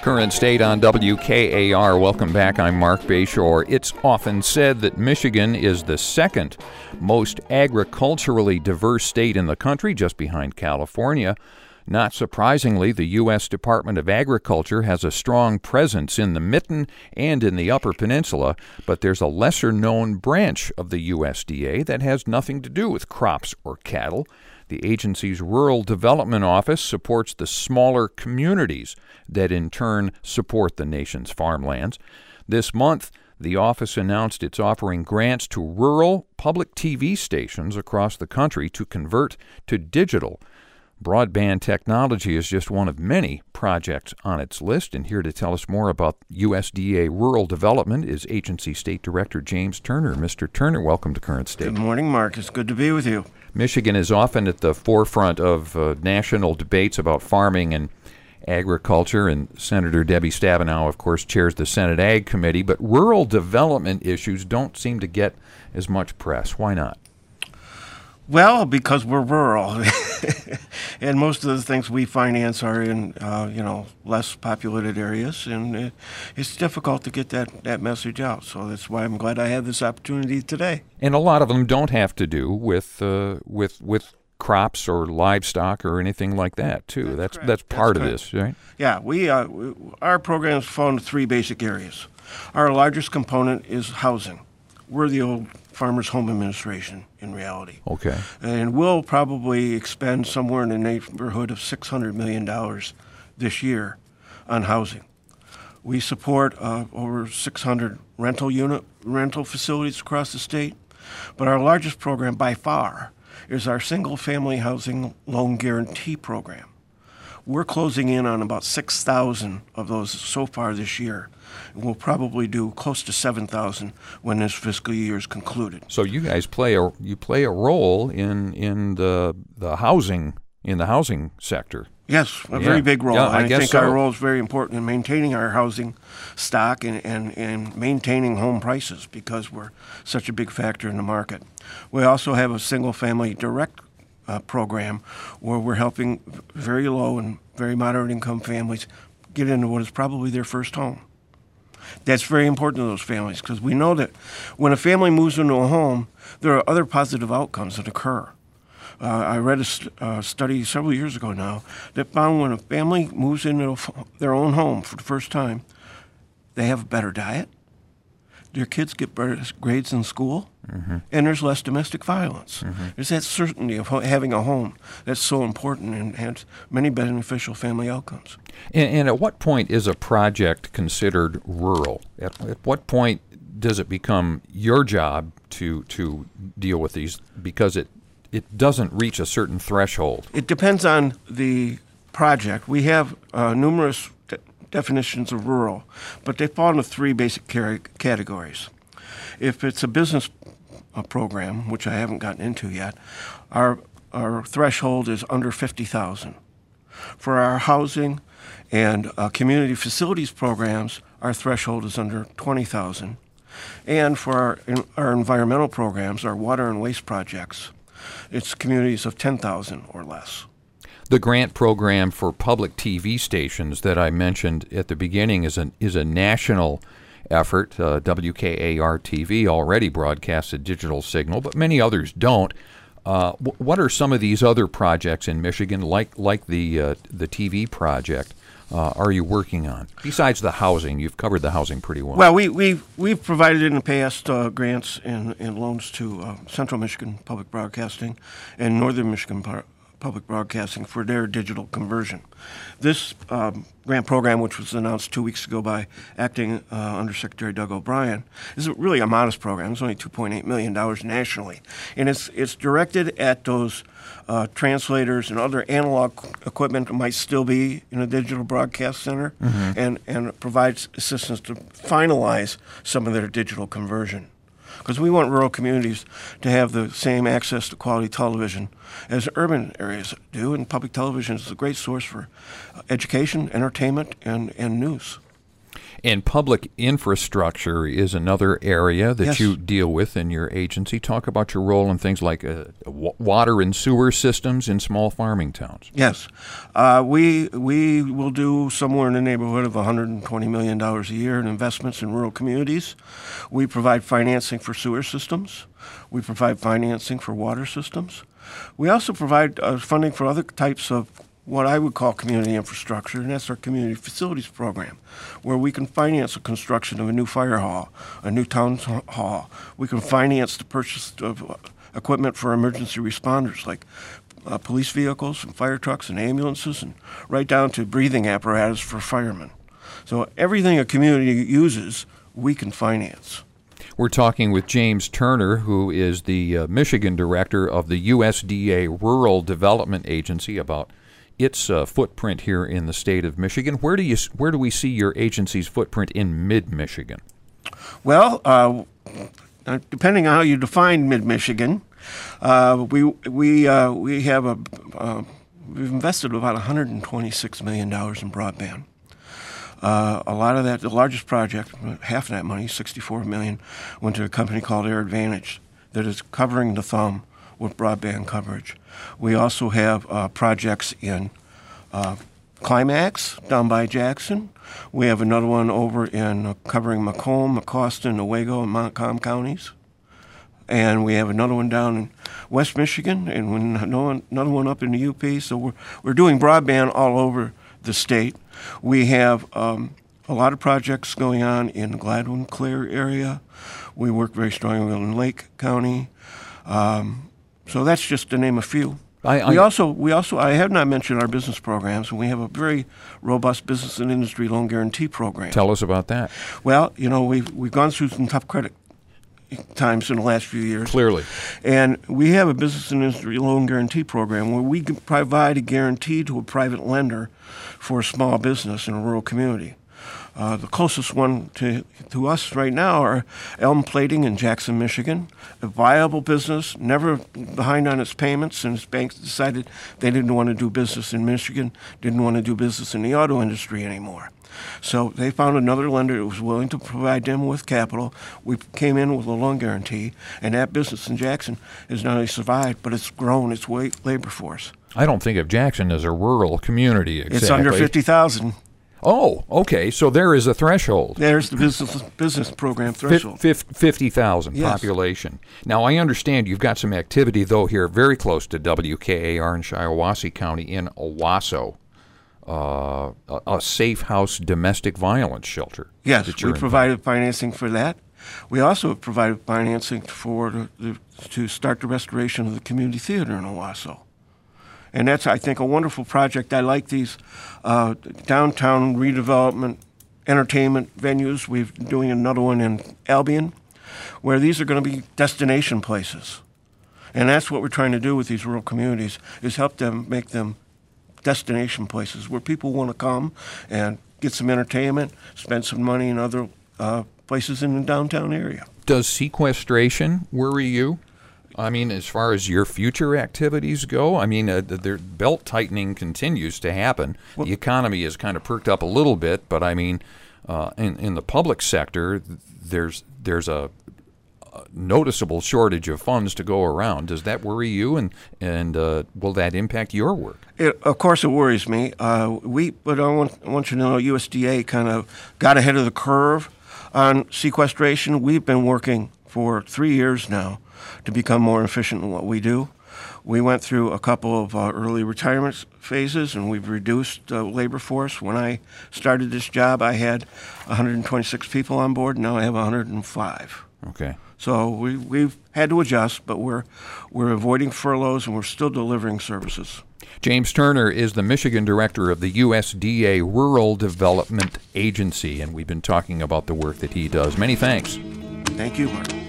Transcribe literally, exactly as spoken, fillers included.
Current State on W K A R. Welcome back. I'm Mark Bayshore. It's often said that Michigan is the second most agriculturally diverse state in the country, just behind California. Not surprisingly, the U S Department of Agriculture has a strong presence in the Mitten and in the Upper Peninsula, but there's a lesser-known branch of the U S D A that has nothing to do with crops or cattle. The agency's Rural Development Office supports the smaller communities that in turn support the nation's farmlands. This month, the office announced it's offering grants to rural public T V stations across the country to convert to digital. Broadband technology is just one of many projects on its list, and here to tell us more about U S D A rural development is Agency State Director James Turner. Mister Turner, welcome to Current State. Good morning, Mark. It's good to be with you. Michigan is often at the forefront of uh, national debates about farming and agriculture, and Senator Debbie Stabenow, of course, chairs the Senate Ag Committee, but rural development issues don't seem to get as much press. Why not? Well, because we're rural, and most of the things we finance are in, uh, you know, less populated areas, and it, it's difficult to get that, that message out. So that's why I'm glad I had this opportunity today. And a lot of them don't have to do with uh, with with crops or livestock or anything like that, too. That's that's, that's part that's of this, right? Yeah, we, uh, we our programs fall into three basic areas. Our largest component is housing. We're the old Farmers Home Administration in reality. Okay. And we'll probably expend somewhere in the neighborhood of six hundred million dollars this year on housing. We support uh, over six hundred rental unit rental facilities across the state, but our largest program by far is our single-family housing loan guarantee program. We're closing in on about six thousand of those so far this year. We'll probably do close to seven thousand when this fiscal year is concluded. So you guys play a you play a role in in the the housing in the housing sector. Yes, a yeah. very big role. Yeah, I, I guess think so. our role is very important in maintaining our housing stock and, and, and maintaining home prices because we're such a big factor in the market. We also have a single-family direct uh, program where we're helping very low and very moderate income families get into what is probably their first home. That's very important to those families because we know that when a family moves into a home, there are other positive outcomes that occur. Uh, I read a st- uh, study several years ago now that found when a family moves into a f- their own home for the first time, they have a better diet, their kids get better grades in school, mm-hmm. and there's less domestic violence. Mm-hmm. There's that certainty of ho- having a home that's so important and has many beneficial family outcomes. And, and at what point is a project considered rural? At, at what point does it become your job to to deal with these because it it doesn't reach a certain threshold? It depends on the project. We have uh, numerous de- definitions of rural, but they fall into three basic car- categories. If it's a business uh, program, which I haven't gotten into yet, our our threshold is under fifty thousand. For our housing and uh, community facilities programs, our threshold is under twenty thousand. And for our, in, our environmental programs, our water and waste projects, it's communities of ten thousand or less. The grant program for public T V stations that I mentioned at the beginning is an is a national effort. Uh, W K A R T V already broadcasts a digital signal, but many others don't. Uh, w- what are some of these other projects in Michigan, like like the uh, the T V project, uh, are you working on? Besides the housing, you've covered the housing pretty well. Well, we, we've, we've provided in the past uh, grants and, and loans to uh, Central Michigan Public Broadcasting and Northern Michigan Par- Public Broadcasting for their digital conversion. This um, grant program, which was announced two weeks ago by Acting uh, Undersecretary Doug O'Brien, is really a modest program. It's only two point eight million dollars nationally. And it's it's directed at those uh, translators and other analog equipment that might still be in a digital broadcast center, mm-hmm. and, and provides assistance to finalize some of their digital conversion. Because we want rural communities to have the same access to quality television as urban areas do, and public television is a great source for education, entertainment, and, and news. And public infrastructure is another area that Yes. you deal with in your agency. Talk about your role in things like uh, w- water and sewer systems in small farming towns. Yes. Uh, we we will do somewhere in the neighborhood of one hundred twenty million dollars a year in investments in rural communities. We provide financing for sewer systems. We provide financing for water systems. We also provide uh, funding for other types of what I would call community infrastructure, and that's our community facilities program, where we can finance the construction of a new fire hall, a new town hall. We can finance the purchase of uh, equipment for emergency responders, like uh, police vehicles and fire trucks and ambulances, and right down to breathing apparatus for firemen. So everything a community uses, we can finance. We're talking with James Turner, who is the uh, Michigan director of the U S D A Rural Development Agency, about its uh, footprint here in the state of Michigan. Where do you where do we see your agency's footprint in mid-Michigan? Well, uh, depending on how you define mid-Michigan, uh, we we uh, we have a uh, we've invested about one hundred twenty-six million dollars in broadband. Uh, a lot of that, the largest project, half of that money, sixty-four million dollars, went to a company called Air Advantage that is covering the thumb with broadband coverage. We also have uh, projects in uh, Climax down by Jackson. We have another one over in uh, covering Macomb, McCostin, Owego, and Montcalm counties. And we have another one down in West Michigan, and another one up in the U P. So we're we're doing broadband all over the state. We have um, a lot of projects going on in the Gladwin Clear area. We work very strongly in Lake County. Um, so that's just to name a few. I, I, we also, we also, I have not mentioned our business programs, and we have a very robust business and industry loan guarantee program. Tell us about that. Well, you know, we've we've gone through some tough credit times in the last few years. Clearly. And we have a business and industry loan guarantee program where we can provide a guarantee to a private lender for a small business in a rural community. Uh, the closest one to, to us right now are Elm Plating in Jackson, Michigan, a viable business, never behind on its payments, and its banks decided they didn't want to do business in Michigan, didn't want to do business in the auto industry anymore. So they found another lender that was willing to provide them with capital. We came in with a loan guarantee, and that business in Jackson has not only survived, but it's grown its weight labor force. I don't think of Jackson as a rural community exactly. It's under fifty thousand. Oh, okay. So there is a threshold. There's the business business program threshold. fifty thousand Yes. population. Now, I understand you've got some activity, though, here very close to W K A R in Shiawassee County in Owasso, uh, a, a safe house domestic violence shelter. Yes, that we you're provided financing for that. We also have provided financing for the, the, to start the restoration of the community theater in Owasso. And that's, I think, a wonderful project. I like these uh, downtown redevelopment entertainment venues. We're doing another one in Albion, where these are going to be destination places. And that's what we're trying to do with these rural communities, is help them make them destination places where people want to come and get some entertainment, spend some money in other uh, places in the downtown area. Does sequestration worry you? I mean, as far as your future activities go, I mean, uh, the belt tightening continues to happen. Well, the economy has kind of perked up a little bit, but I mean, uh, in in the public sector, there's there's a, a noticeable shortage of funds to go around. Does that worry you, and and uh, will that impact your work? It, of course, it worries me. Uh, we, but I want, I want you to know, U S D A kind of got ahead of the curve on sequestration. We've been working for three years now to become more efficient in what we do. We went through a couple of uh, early retirement phases, and we've reduced uh, labor force. When I started this job, I had one hundred twenty-six people on board. Now I have one hundred five. Okay. So we, we've had to adjust, but we're we're avoiding furloughs, and we're still delivering services. James Turner is the Michigan director of the U S D A Rural Development Agency, and we've been talking about the work that he does. Many thanks. Thank you, Mark.